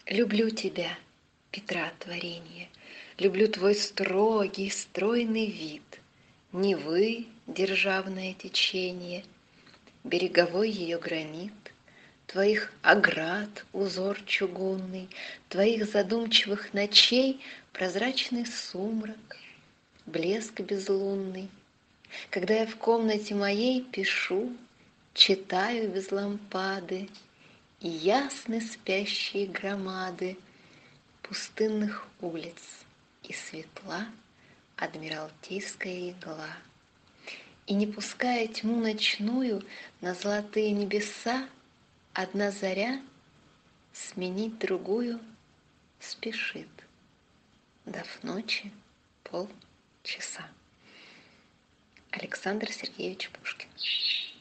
Люблю тебя, Петра творенье, люблю твой строгий, стройный вид, Невы державное течение, береговой ее гранит, Твоих оград узор чугунный, Твоих задумчивых ночей прозрачный сумрак, блеск безлунный. Когда я в комнате моей пишу, читаю без лампады, И ясны спящие громады пустынных улиц, и светла адмиралтейская игла. И не пуская тьму ночную на золотые небеса, одна заря сменить другую спешит, дав ночи полчаса. Александр Сергеевич Пушкин.